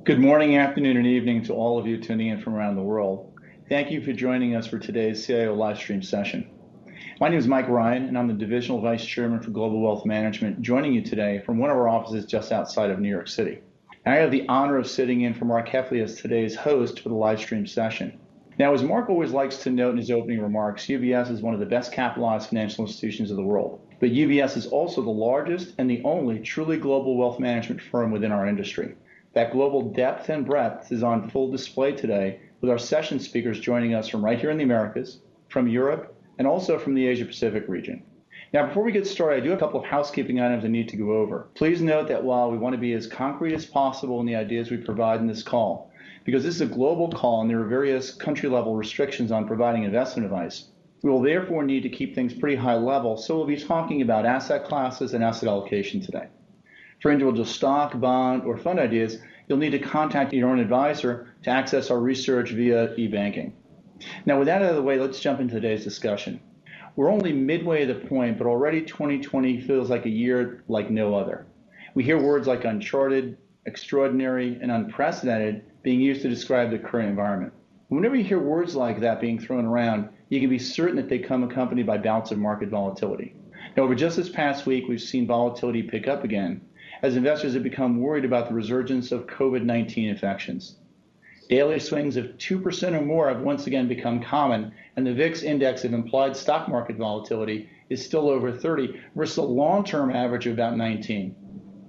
Good morning, afternoon, and evening to all of you tuning in from around the world. Thank you for joining us for today's CIO Livestream session. My name is Mike Ryan, and I'm the Divisional Vice Chairman for Global Wealth Management, joining you today from one of our offices just outside of New York City. And I have the honor of sitting in for Mark Heffley as today's host for the Livestream session. Now, as Mark always likes to note in his opening remarks, UBS is one of the best capitalized financial institutions of the world. But UBS is also the largest and the only truly global wealth management firm within our industry. That global depth and breadth is on full display today with our session speakers joining us from right here in the Americas, from Europe, and also from the Asia Pacific region. Now, before we get started, I do have a couple of housekeeping items I need to go over. Please note that while we want to be as concrete as possible in the ideas we provide in this call, because this is a global call and there are various country-level restrictions on providing investment advice, we will therefore need to keep things pretty high level, so we'll be talking about asset classes and asset allocation today. For individual stock, bond, or fund ideas, you'll need to contact your own advisor to access our research via e-banking. Now, with that out of the way, let's jump into today's discussion. We're only midway at the point, but already 2020 feels like a year like no other. We hear words like uncharted, extraordinary, and unprecedented being used to describe the current environment. Whenever you hear words like that being thrown around, you can be certain that they come accompanied by bouts of market volatility. Now, over just this past week, we've seen volatility pick up again, as investors have become worried about the resurgence of COVID-19 infections. Daily swings of 2% or more have once again become common, and the VIX index of implied stock market volatility is still over 30 versus a long-term average of about 19.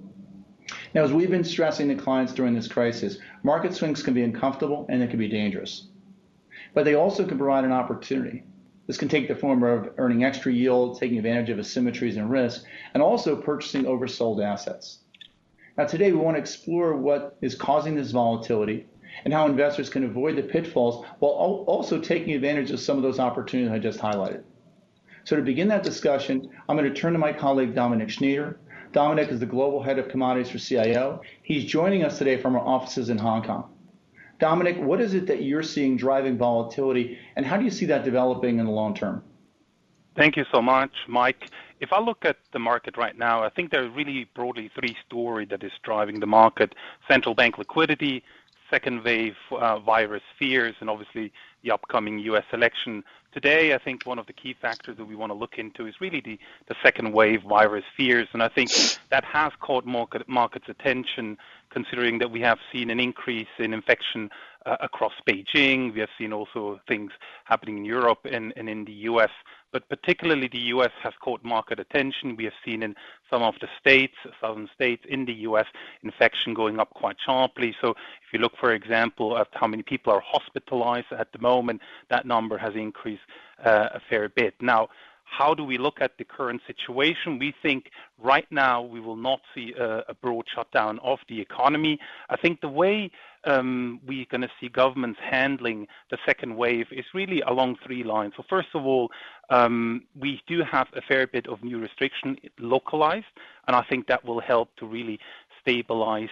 Now, as we've been stressing to clients during this crisis, market swings can be uncomfortable and they can be dangerous. But they also can provide an opportunity. This can take the form of earning extra yield, taking advantage of asymmetries and risk, and also purchasing oversold assets. Now, today we want to explore what is causing this volatility and how investors can avoid the pitfalls while also taking advantage of some of those opportunities I just highlighted. So to begin that discussion, I'm going to turn to my colleague Dominic Schneider. Dominic is the Global Head of Commodities for CIO. He's joining us today from our offices in Hong Kong. Dominic, what is it that you're seeing driving volatility, and how do you see that developing in the long term? Thank you so much, Mike. If I look at the market right now, I think there are really broadly three stories that is driving the market: central bank liquidity, second wave virus fears, and obviously the upcoming U.S. election. Today, I think one of the key factors that we want to look into is really the second wave virus fears, and I think that has caught market's attention, considering that we have seen an increase in infection across Beijing. We have seen also things happening in Europe and in the U.S., but particularly the U.S. has caught market attention. We have seen in some of the states, southern states in the U.S., infection going up quite sharply. So if you look, for example, at how many people are hospitalized at the moment, that number has increased a fair bit. Now, how do we look at the current situation? We think right now we will not see a broad shutdown of the economy. I think the way we're going to see governments handling the second wave is really along three lines. So first of all, we do have a fair bit of new restriction localized, and I think that will help to really stabilize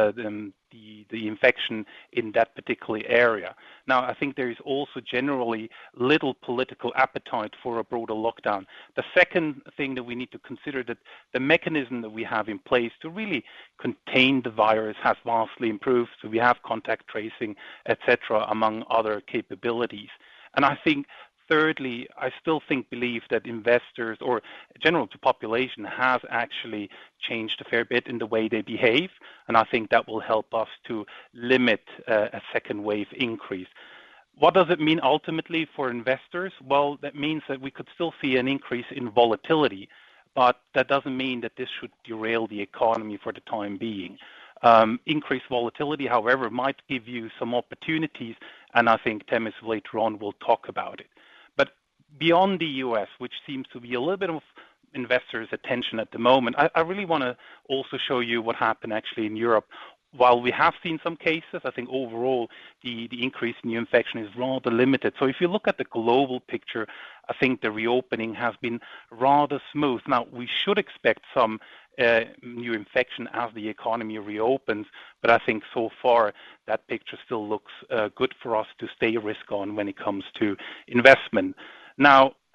the infection in that particular area. Now, I think there is also generally little political appetite for a broader lockdown. The second thing that we need to consider, that the mechanism that we have in place to really contain the virus has vastly improved. So we have contact tracing, etc., among other capabilities. And I think thirdly, I still believe that investors or general to population has actually changed a fair bit in the way they behave, and I think that will help us to limit a second wave increase. What does it mean ultimately for investors? Well, that means that we could still see an increase in volatility, but that doesn't mean that this should derail the economy for the time being. Increased volatility, however, might give you some opportunities, and I think Temis later on will talk about it. But beyond the US, which seems to be a little bit of investors' attention at the moment, I really want to also show you what happened actually in Europe. While we have seen some cases, I think overall the increase in new infection is rather limited. So if you look at the global picture, I think the reopening has been rather smooth. Now, we should expect some new infection as the economy reopens, but I think so far that picture still looks good for us to stay risk on when it comes to investment. Now,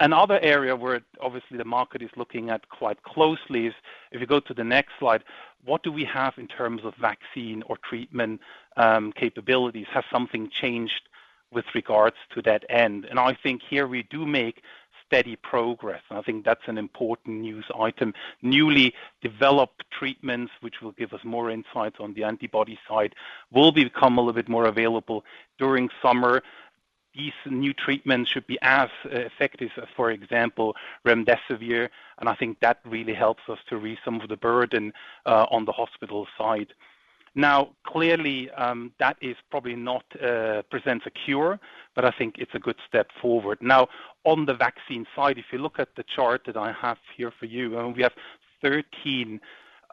Another area where obviously the market is looking at quite closely is, if you go to the next slide, what do we have in terms of vaccine or treatment capabilities? Has something changed with regards to that end? And I think here we do make steady progress. And I think that's an important news item. Newly developed treatments, which will give us more insights on the antibody side, will become a little bit more available during summer. These new treatments should be as effective as, for example, remdesivir, and I think that really helps us to relieve some of the burden on the hospital side. Now, clearly, that is probably not presents a cure, but I think it's a good step forward. Now, on the vaccine side, if you look at the chart that I have here for you, we have 13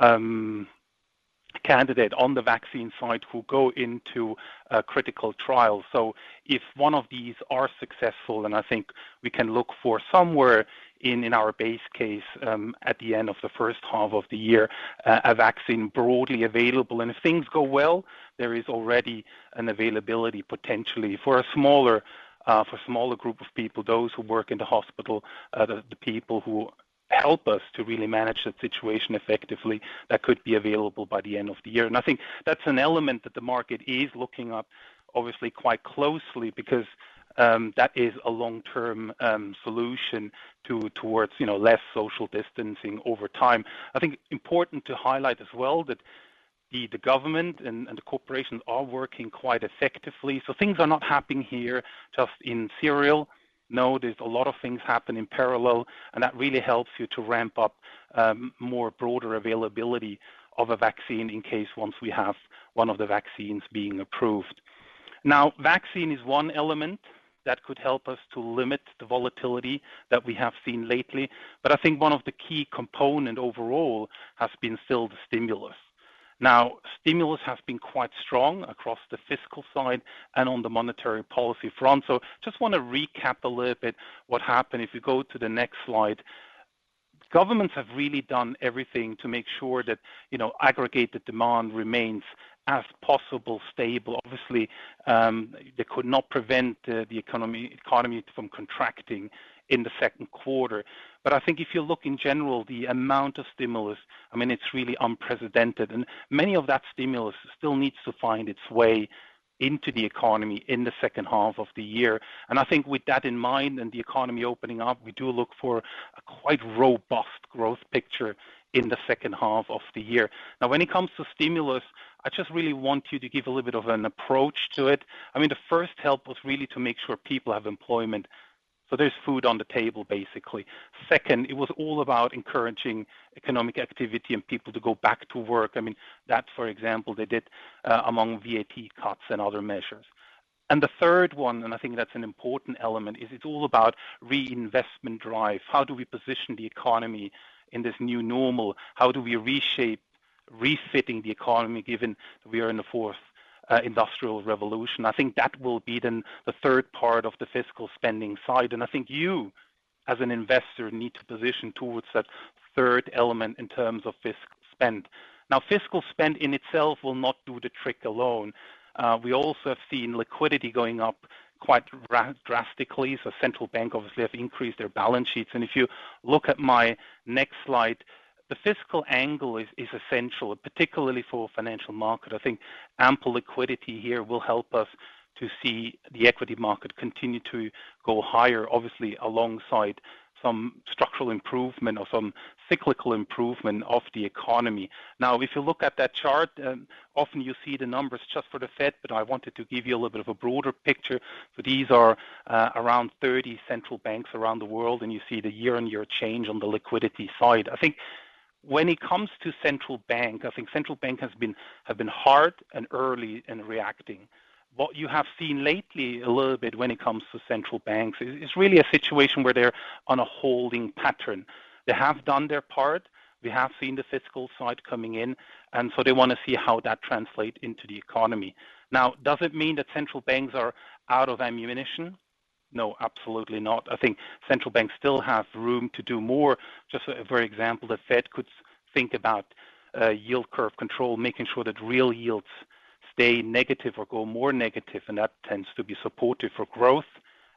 candidate on the vaccine side who go into critical trials. So if one of these are successful, and I think we can look for somewhere in our base case at the end of the first half of the year, a vaccine broadly available. And if things go well, there is already an availability potentially for a smaller group of people, those who work in the hospital, the people who help us to really manage that situation effectively, that could be available by the end of the year. And I think that's an element that the market is looking at obviously quite closely, because that is a long-term solution towards less social distancing over time. I think important to highlight as well that the government and the corporations are working quite effectively. So things are not happening here just in serial. No, there's a lot of things happen in parallel, and that really helps you to ramp up more broader availability of a vaccine in case once we have one of the vaccines being approved. Now, vaccine is one element that could help us to limit the volatility that we have seen lately, but I think one of the key component overall has been still the stimulus. Now, stimulus has been quite strong across the fiscal side and on the monetary policy front. So just want to recap a little bit what happened. If you go to the next slide, governments have really done everything to make sure that, aggregated demand remains as possible stable. Obviously, they could not prevent the economy from contracting in the second quarter. But I think if you look in general, the amount of stimulus, it's really unprecedented. And many of that stimulus still needs to find its way into the economy in the second half of the year. And I think with that in mind and the economy opening up, we do look for a quite robust growth picture in the second half of the year. Now, when it comes to stimulus, I just really want you to give a little bit of an approach to it. The first help was really to make sure people have employment. So there's food on the table, basically. Second, it was all about encouraging economic activity and people to go back to work. That, for example, they did among VAT cuts and other measures. And the third one, and I think that's an important element, is it's all about reinvestment drive. How do we position the economy in this new normal? How do we reshape, refitting the economy, given that we are in the fourth industrial revolution? I think that will be then the third part of the fiscal spending side. And I think you, as an investor, need to position towards that third element in terms of fiscal spend. Now, fiscal spend in itself will not do the trick alone. We also have seen liquidity going up quite drastically. So central bank obviously have increased their balance sheets. And if you look at my next slide, the fiscal angle is essential, particularly for financial market. I think ample liquidity here will help us to see the equity market continue to go higher, obviously alongside some structural improvement or some cyclical improvement of the economy. Now, if you look at that chart, often you see the numbers just for the Fed, but I wanted to give you a little bit of a broader picture. So these are around 30 central banks around the world, and you see the year-on-year change on the liquidity side. I think when it comes to central bank, I think central bank have been hard and early in reacting. What you have seen lately a little bit when it comes to central banks is really a situation where they're on a holding pattern. They have done their part. We have seen the fiscal side coming in, and so they want to see how that translates into the economy. Now, does it mean that central banks are out of ammunition? No, absolutely not. I think central banks still have room to do more. Just for example, the Fed could think about yield curve control, making sure that real yields stay negative or go more negative, and that tends to be supportive for growth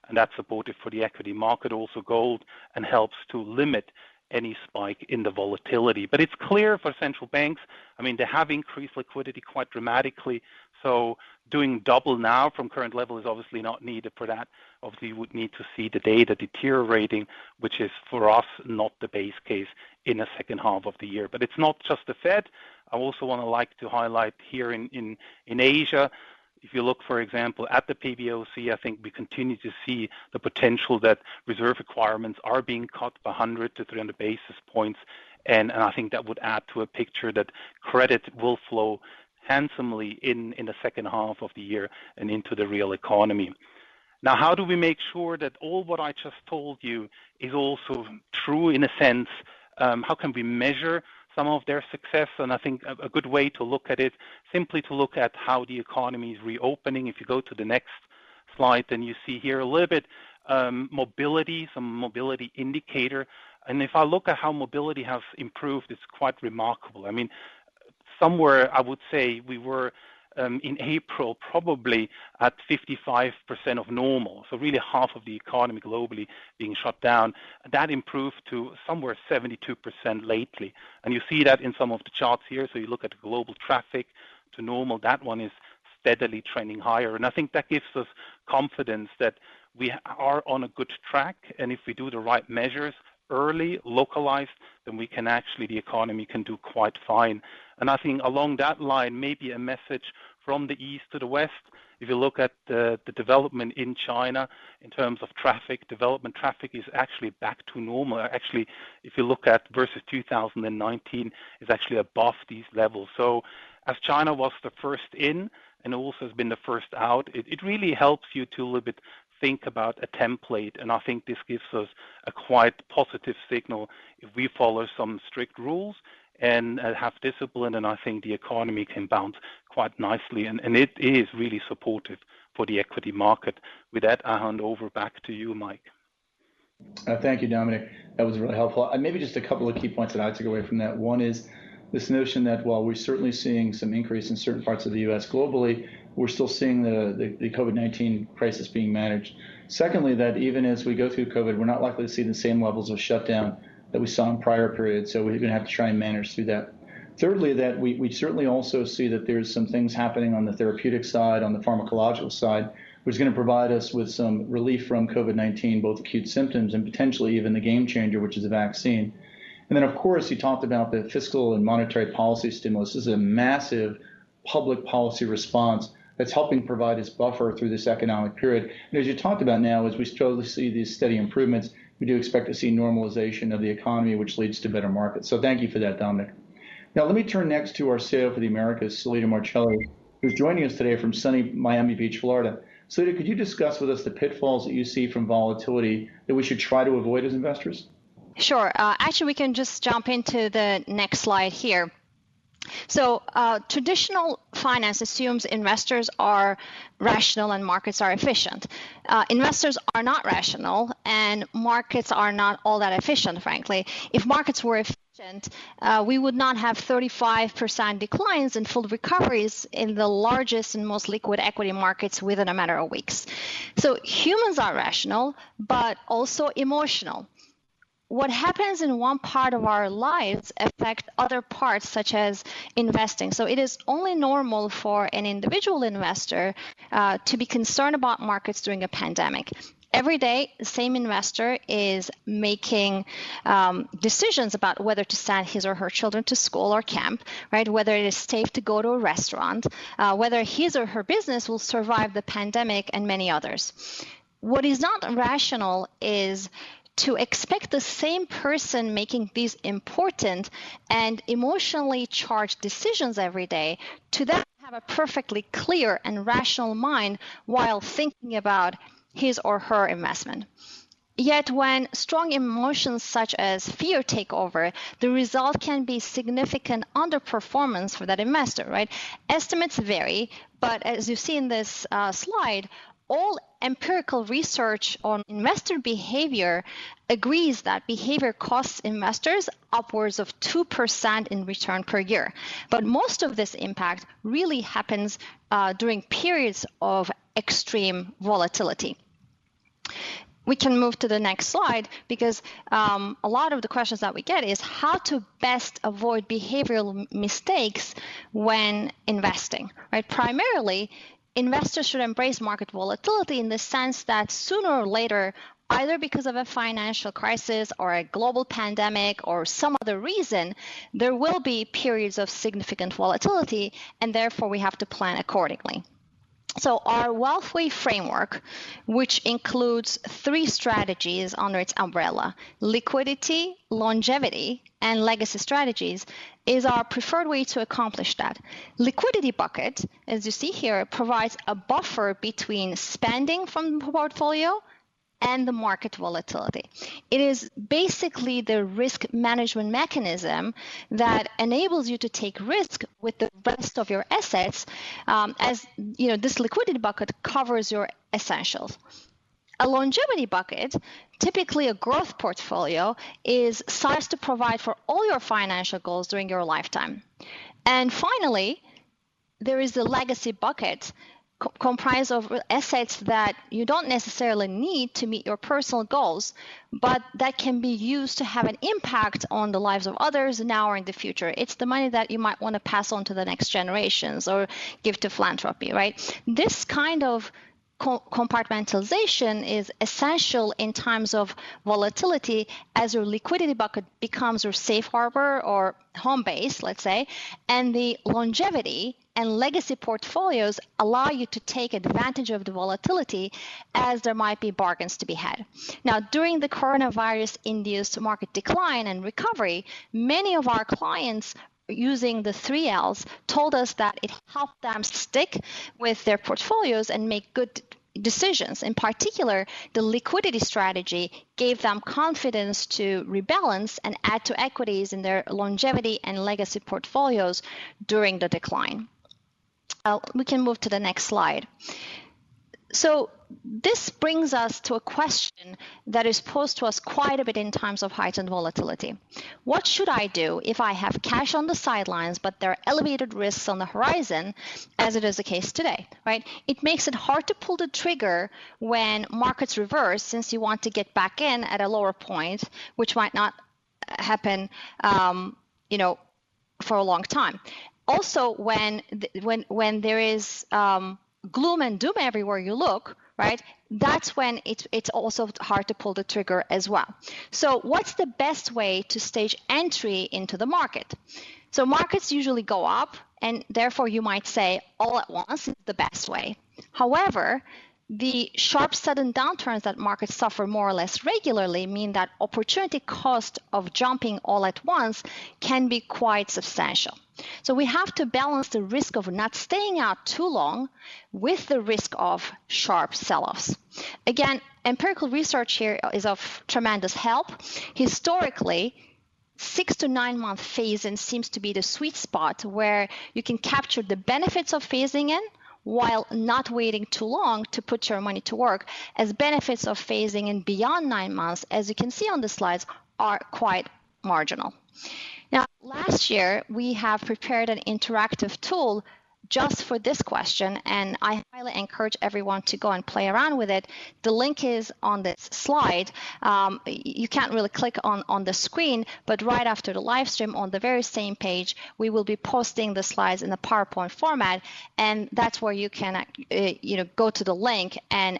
and that's supportive for the equity market, also gold, and helps to limit any spike in the volatility. But it's clear for central banks, I mean, they have increased liquidity quite dramatically. So doing double now from current level is obviously not needed for that. Obviously, you would need to see the data deteriorating, which is for us not the base case in the second half of the year. But it's not just the Fed. I also want to like to highlight here in Asia. If you look, for example, at the PBOC, I think we continue to see the potential that reserve requirements are being cut by 100 to 300 basis points. And I think that would add to a picture that credit will flow handsomely in the second half of the year and into the real economy. Now, how do we make sure that all what I just told you is also true in a sense? How can we measure some of their success? And I think a good way to look at it, simply to look at how the economy is reopening. If you go to the next slide, then you see here a little bit mobility, some mobility indicator. And if I look at how mobility has improved, it's quite remarkable. I mean, somewhere I would say we were in April probably at 55% of normal, so really half of the economy globally being shut down. That improved to somewhere 72% lately. And you see that in some of the charts here. So you look at the global traffic to normal, that one is steadily trending higher. And I think that gives us confidence that we are on a good track. And if we do the right measures early, localized, then we can actually, the economy can do quite fine. And I think along that line, maybe a message from the east to the west. If you look at the development in China in terms of traffic, development traffic is actually back to normal. Actually, if you look at versus 2019, it's actually above these levels. So as China was the first in and also has been the first out, it really helps you to a little bit think about a template. And I think this gives us a quite positive signal if we follow some strict rules and have discipline, and I think the economy can bounce quite nicely. And it is really supportive for the equity market. With that, I hand over back to you, Mike. Thank you, Dominic. That was really helpful. Maybe just a couple of key points that I took away from that. One is this notion that while we're certainly seeing some increase in certain parts of the U.S. globally, we're still seeing the COVID-19 crisis being managed. Secondly, that even as we go through COVID, we're not likely to see the same levels of shutdown that we saw in prior periods, so we're going to have to try and manage through that. Thirdly, that we certainly also see that there's some things happening on the therapeutic side, on the pharmacological side, which is going to provide us with some relief from COVID-19, both acute symptoms and potentially even the game changer, which is a vaccine. And then, of course, you talked about the fiscal and monetary policy stimulus. This is a massive public policy response that's helping provide this buffer through this economic period. And as you talked about now, as we slowly see these steady improvements, we do expect to see normalization of the economy, which leads to better markets. So thank you for that, Dominic. Now, let me turn next to our CIO for the Americas, Salita Marcelli, who's joining us today from sunny Miami Beach, Florida. Salita, could you discuss with us the pitfalls that you see from volatility that we should try to avoid as investors? Sure. Actually, we can just jump into the next slide here. So traditional finance assumes investors are rational and markets are efficient. Investors are not rational and markets are not all that efficient, frankly. If markets were efficient, we would not have 35% declines and full recoveries in the largest and most liquid equity markets within a matter of weeks. So humans are rational, but also emotional. What happens in one part of our lives affect other parts, such as investing. So it is only normal for an individual investor to be concerned about markets during a pandemic. Every day, the same investor is making decisions about whether to send his or her children to school or camp, right? Whether it is safe to go to a restaurant, whether his or her business will survive the pandemic, and many others. What is not rational is to expect the same person making these important and emotionally charged decisions every day to then have a perfectly clear and rational mind while thinking about his or her investment. Yet when strong emotions such as fear take over, the result can be significant underperformance for that investor, right? Estimates vary, but as you see in this slide, all empirical research on investor behavior agrees that behavior costs investors upwards of 2% in return per year. But most of this impact really happens during periods of extreme volatility. we can move to the next slide because a lot of the questions that we get is how to best avoid behavioral mistakes when investing, right? Primarily, investors should embrace market volatility in the sense that sooner or later, either because of a financial crisis or a global pandemic or some other reason, there will be periods of significant volatility, and therefore we have to plan accordingly. So our WealthWave framework, which includes 3 strategies under its umbrella, liquidity, longevity, and legacy strategies, is our preferred way to accomplish that. Liquidity bucket, as you see here, provides a buffer between spending from the portfolio and the market volatility. It is basically the risk management mechanism that enables you to take risk with the rest of your assets, as you know, this liquidity bucket covers your essentials. A longevity bucket, typically a growth portfolio, is sized to provide for all your financial goals during your lifetime. And finally, there is the legacy bucket, comprised of assets that you don't necessarily need to meet your personal goals, but that can be used to have an impact on the lives of others now or in the future. It's the money that you might want to pass on to the next generations or give to philanthropy, right? This kind of compartmentalization is essential in times of volatility, as your liquidity bucket becomes your safe harbor or home base, let's say, and the longevity and legacy portfolios allow you to take advantage of the volatility as there might be bargains to be had. Now, during the coronavirus-induced market decline and recovery, many of our clients using the 3 Ls told us that it helped them stick with their portfolios and make good decisions. In particular, the liquidity strategy gave them confidence to rebalance and add to equities in their longevity and legacy portfolios during the decline. We can move to the next slide. So this brings us to a question that is posed to us quite a bit in times of heightened volatility. What should I do if I have cash on the sidelines, but there are elevated risks on the horizon, as it is the case today, right? It makes it hard to pull the trigger when markets reverse, since you want to get back in at a lower point, which might not happen, for a long time. Also, when there is gloom and doom everywhere you look, right? That's when it's also hard to pull the trigger as well. So what's the best way to stage entry into the market? So markets usually go up, and therefore you might say all at once is the best way. However, the sharp sudden downturns that markets suffer more or less regularly mean that opportunity cost of jumping all at once can be quite substantial. So we have to balance the risk of not staying out too long with the risk of sharp sell-offs. Again, empirical research here is of tremendous help. Historically, 6 to 9 month phase-in seems to be the sweet spot where you can capture the benefits of phasing in while not waiting too long to put your money to work, as benefits of phasing in beyond 9 months, as you can see on the slides, are quite marginal. Now, last year, we have prepared an interactive tool just for this question, and I highly encourage everyone to go and play around with it. The link is on this slide. You can't really click on the screen, but right after the live stream on the very same page, we will be posting the slides in the PowerPoint format, and that's where you can go to the link and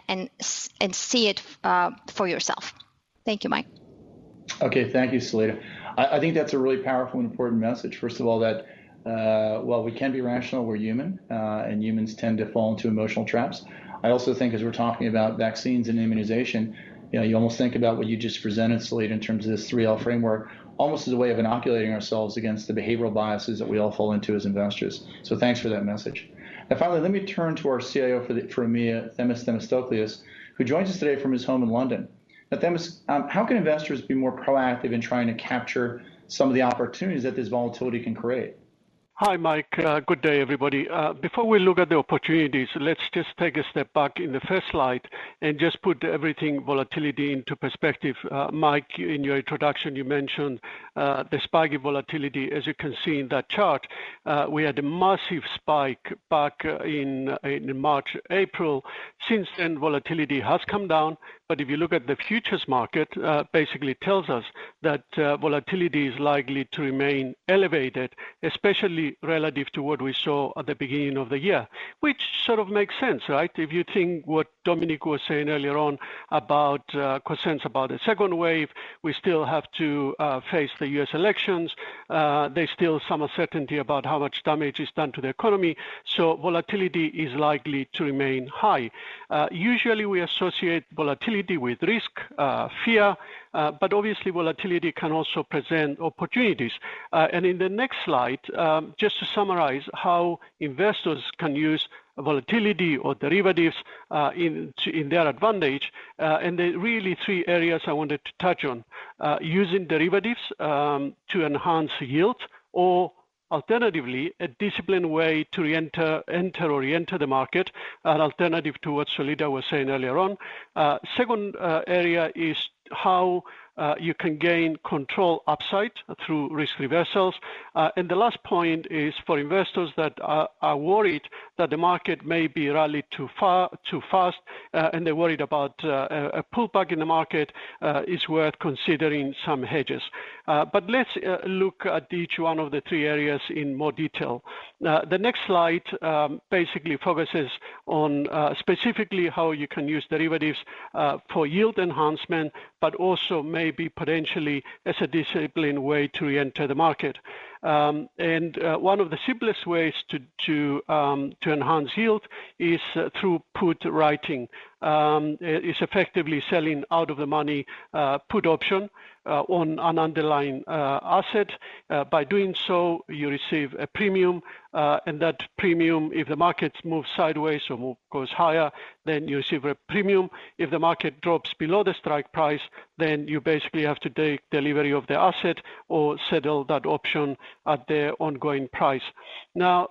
see it for yourself. Thank you, Mike. Okay, thank you, Salita. I think that's a really powerful and important message. First of all, that while we can be rational, we're human, and humans tend to fall into emotional traps. I also think, as we're talking about vaccines and immunization, you almost think about what you just presented, Salita, in terms of this 3L framework, almost as a way of inoculating ourselves against the behavioral biases that we all fall into as investors. So thanks for that message. And finally, let me turn to our CIO for EMEA, Themis Themistokleous, who joins us today from his home in London. Now, Themis, how can investors be more proactive in trying to capture some of the opportunities that this volatility can create? Hi, Mike. Good day, everybody. Before we look at the opportunities, let's just take a step back in the first slide and just put everything volatility into perspective. Mike, in your introduction, you mentioned the spike in volatility. As you can see in that chart, we had a massive spike back in March, April. Since then, volatility has come down. But if you look at the futures market, basically tells us that volatility is likely to remain elevated, especially relative to what we saw at the beginning of the year, which sort of makes sense, right? If you think what Dominic was saying earlier on about concerns about a second wave, we still have to face the US elections. There's still some uncertainty about how much damage is done to the economy. So volatility is likely to remain high. Usually we associate volatility with risk, fear, but obviously volatility can also present opportunities. And in the next slide, just to summarize how investors can use volatility or derivatives in their advantage, and there are really three areas I wanted to touch on. Using derivatives to enhance yield, or alternatively, a disciplined way to enter the market, an alternative to what Solida was saying earlier on. Second area is how you can gain control upside through risk reversals. And the last point is for investors that are worried that the market may be rallied too fast, and they're worried about a pullback in the market, is worth considering some hedges. But let's look at each one of the three areas in more detail. The next slide basically focuses on specifically how you can use derivatives for yield enhancement, but also maybe potentially as a disciplined way to re-enter the market. And one of the simplest ways to enhance yield is through put writing. It's effectively selling out of the money put option on an underlying asset. By doing so, you receive a premium, and that premium, if the market moves sideways or goes higher, then you receive a premium. If the market drops below the strike price, then you basically have to take delivery of the asset or settle that option at the ongoing price. Now,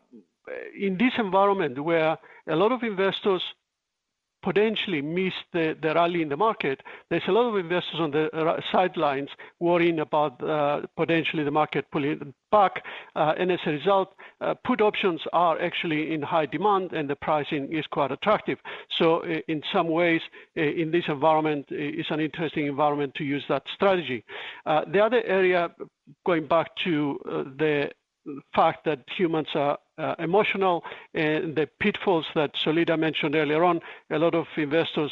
in this environment where a lot of investors potentially miss the rally in the market, there's a lot of investors on the sidelines worrying about potentially the market pulling back, and as a result, put options are actually in high demand and the pricing is quite attractive. So in some ways, in this environment, it's an interesting environment to use that strategy. The other area, going back to the fact that humans are emotional and the pitfalls that Solida mentioned earlier on, a lot of investors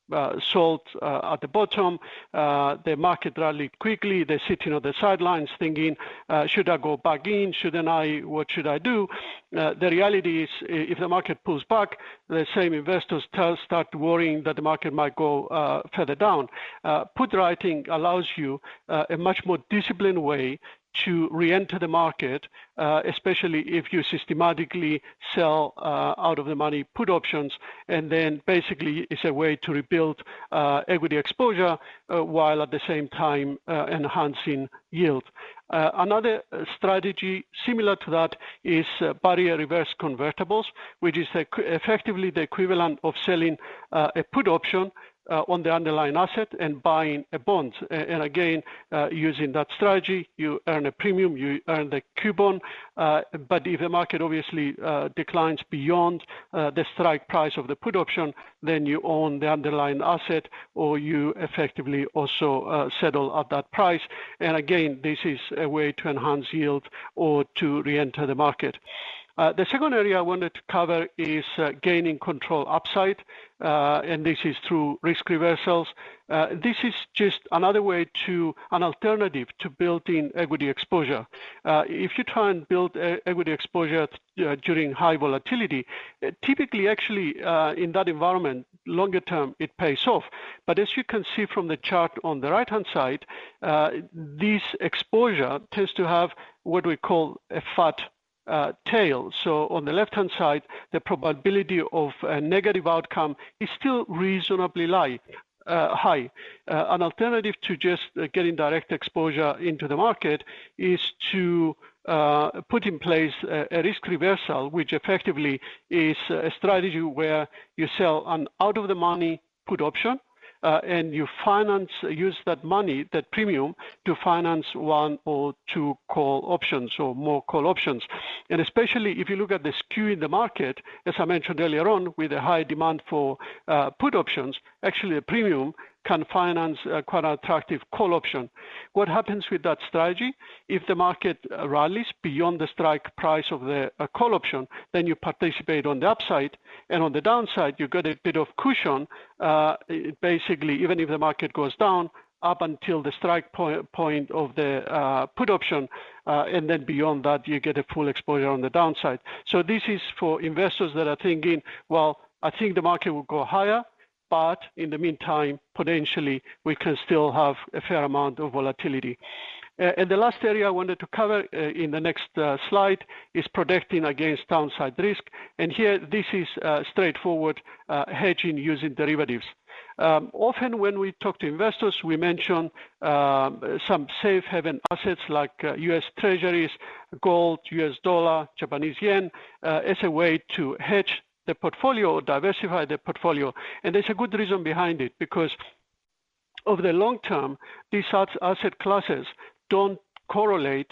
sold at the bottom. The market rallied quickly. They're sitting on the sidelines thinking, should I go back in? Shouldn't I? What should I do? The reality is, if the market pulls back, the same investors start worrying that the market might go further down. Put writing allows you a much more disciplined way to re-enter the market, especially if you systematically sell out of the money put options, and then basically it's a way to rebuild equity exposure while at the same time enhancing yield. Another strategy similar to that is barrier reverse convertibles, which is effectively the equivalent of selling a put option on the underlying asset and buying a bond. And again, using that strategy, you earn a premium, you earn the coupon, but if the market obviously declines beyond the strike price of the put option, then you own the underlying asset, or you effectively also settle at that price. And again, this is a way to enhance yield or to re-enter the market. The second area I wanted to cover is gaining control upside, and this is through risk reversals. This is just another way an alternative to built-in equity exposure. If you try and build equity exposure during high volatility, typically actually in that environment, longer term, it pays off. But as you can see from the chart on the right-hand side, this exposure tends to have what we call a fat tail. So on the left-hand side, the probability of a negative outcome is still reasonably high. An alternative to just getting direct exposure into the market is to put in place a risk reversal, which effectively is a strategy where you sell an out-of-the-money put option, and you use that money, that premium, to finance one or two call options or more call options. And especially if you look at the skew in the market, as I mentioned earlier on, with a high demand for put options, actually a premium can finance quite an attractive call option. What happens with that strategy? If the market rallies beyond the strike price of the call option, then you participate on the upside, and on the downside, you get a bit of cushion, basically, even if the market goes down, up until the strike point of the put option, and then beyond that, you get a full exposure on the downside. So this is for investors that are thinking, well, I think the market will go higher, but in the meantime, potentially, we can still have a fair amount of volatility. And the last area I wanted to cover in the next slide is protecting against downside risk. And here, this is straightforward hedging using derivatives. Often when we talk to investors, we mention some safe haven assets like US Treasuries, gold, US dollar, Japanese yen, as a way to hedge the portfolio or diversify the portfolio. And there's a good reason behind it, because over the long term, these asset classes don't correlate,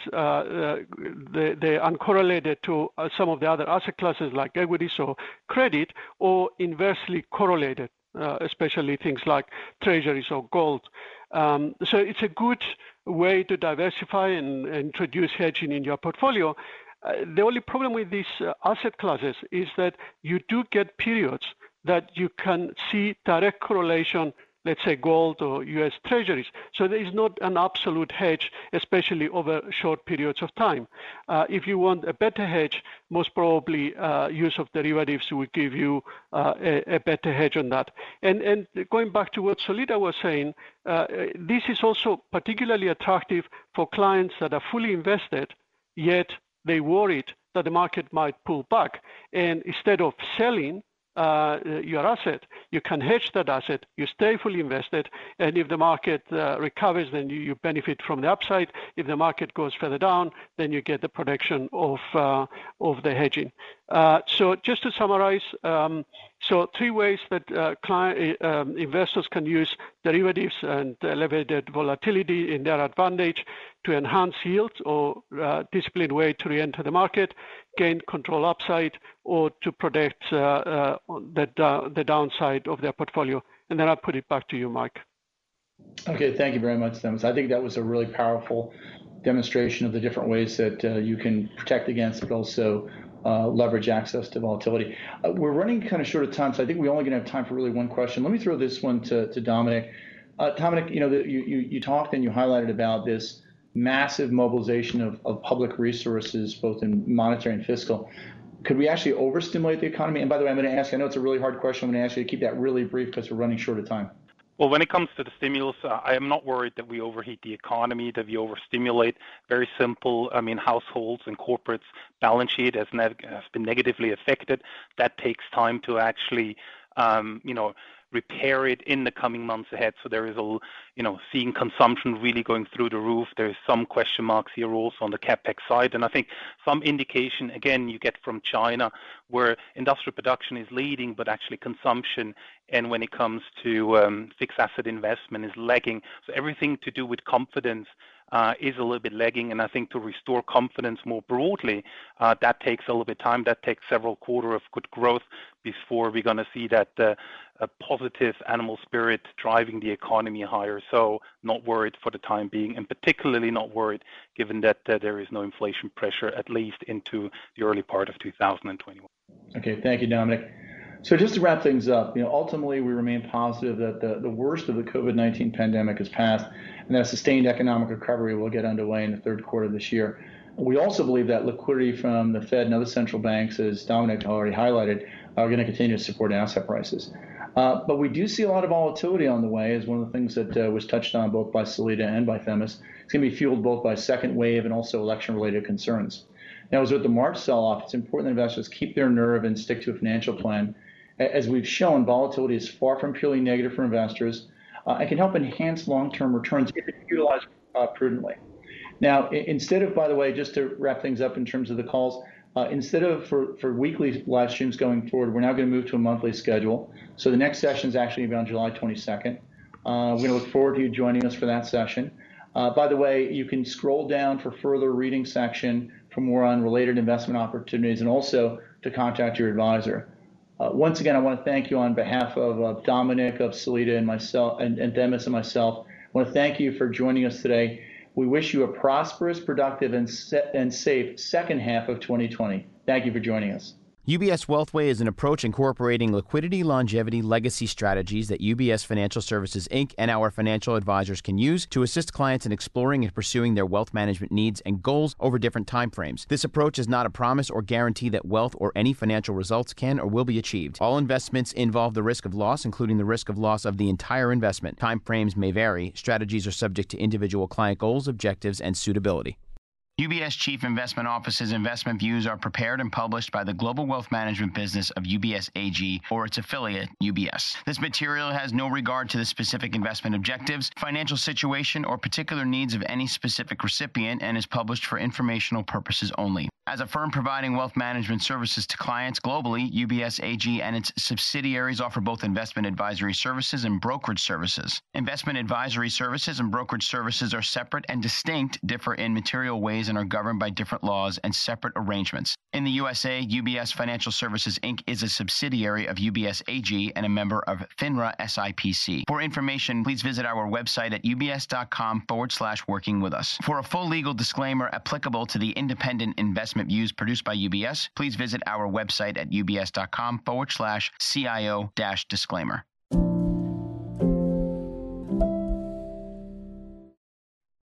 they're uncorrelated to some of the other asset classes like equities or credit, or inversely correlated, especially things like treasuries or gold. So it's a good way to diversify and introduce hedging in your portfolio. The only problem with these asset classes is that you do get periods that you can see direct correlation, let's say gold or US Treasuries. So there is not an absolute hedge, especially over short periods of time. If you want a better hedge, most probably use of derivatives will give you a better hedge on that. And going back to what Solita was saying, this is also particularly attractive for clients that are fully invested, yet they worried that the market might pull back. And instead of selling your asset, you can hedge that asset, you stay fully invested, and if the market recovers, then you benefit from the upside. If the market goes further down, then you get the protection of the hedging. So just to summarize, so three ways that investors can use derivatives and elevated volatility in their advantage to enhance yields, or disciplined way to re-enter the market, gain control upside, or to protect the downside of their portfolio. And then I'll put it back to you, Mike. Okay, thank you very much, Themis. I think that was a really powerful demonstration of the different ways that you can protect against, but also leverage access to volatility. We're running kind of short of time, so I think we're only going to have time for really one question. Let me throw this one to Dominic. Dominic, you talked and you highlighted about this massive mobilization of public resources, both in monetary and fiscal. Could we actually overstimulate the economy? And by the way, I'm going to ask, I know it's a really hard question, I'm going to ask you to keep that really brief because we're running short of time. Well, when it comes to the stimulus, I am not worried that we overheat the economy, that we overstimulate. Very simple. I mean, households and corporates' balance sheet has been negatively affected. That takes time to actually, repair it in the coming months ahead. So there is seeing consumption really going through the roof. There's some question marks here also on the capex side. And I think some indication, again, you get from China, where industrial production is leading, but actually consumption, and when it comes to fixed asset investment, is lagging. So everything to do with confidence is a little bit lagging, and I think to restore confidence more broadly, that takes a little bit of time. That takes several quarters of good growth before we're going to see that a positive animal spirit driving the economy higher. So not worried for the time being, and particularly not worried given that there is no inflation pressure, at least into the early part of 2021. Okay, thank you, Dominic. So just to wrap things up, ultimately we remain positive that the worst of the COVID-19 pandemic has passed, and that a sustained economic recovery will get underway in the third quarter of this year. We also believe that liquidity from the Fed and other central banks, as Dominic already highlighted, are going to continue to support asset prices. But we do see a lot of volatility on the way, as one of the things that was touched on both by Solita and by Themis. It's going to be fueled both by second wave and also election-related concerns. Now, as with the March sell-off, it's important that investors keep their nerve and stick to a financial plan. As we've shown, volatility is far from purely negative for investors and can help enhance long-term returns if it's utilized prudently. Now, instead of, by the way, just to wrap things up in terms of the calls, instead of for weekly live streams going forward, we're now going to move to a monthly schedule. So the next session is actually going to be on July 22nd. We're going to look forward to you joining us for that session. By the way, you can scroll down for further reading section for more on related investment opportunities and also to contact your advisor. Once again, I want to thank you on behalf of Dominic, of Salita, and myself, and Demis and myself. I want to thank you for joining us today. We wish you a prosperous, productive, and safe second half of 2020. Thank you for joining us. UBS Wealthway is an approach incorporating liquidity, longevity, legacy strategies that UBS Financial Services, Inc. and our financial advisors can use to assist clients in exploring and pursuing their wealth management needs and goals over different timeframes. This approach is not a promise or guarantee that wealth or any financial results can or will be achieved. All investments involve the risk of loss, including the risk of loss of the entire investment. Timeframes may vary. Strategies are subject to individual client goals, objectives, and suitability. UBS Chief Investment Office's investment views are prepared and published by the global wealth management business of UBS AG or its affiliate, UBS. This material has no regard to the specific investment objectives, financial situation, or particular needs of any specific recipient and is published for informational purposes only. As a firm providing wealth management services to clients globally, UBS AG and its subsidiaries offer both investment advisory services and brokerage services. Investment advisory services and brokerage services are separate and distinct, differ in material ways, and are governed by different laws and separate arrangements. In the USA, UBS Financial Services, Inc. is a subsidiary of UBS AG and a member of FINRA SIPC. For information, please visit our website at ubs.com/working with us. For a full legal disclaimer applicable to the independent investment views produced by UBS, please visit our website at ubs.com/CIO-disclaimer.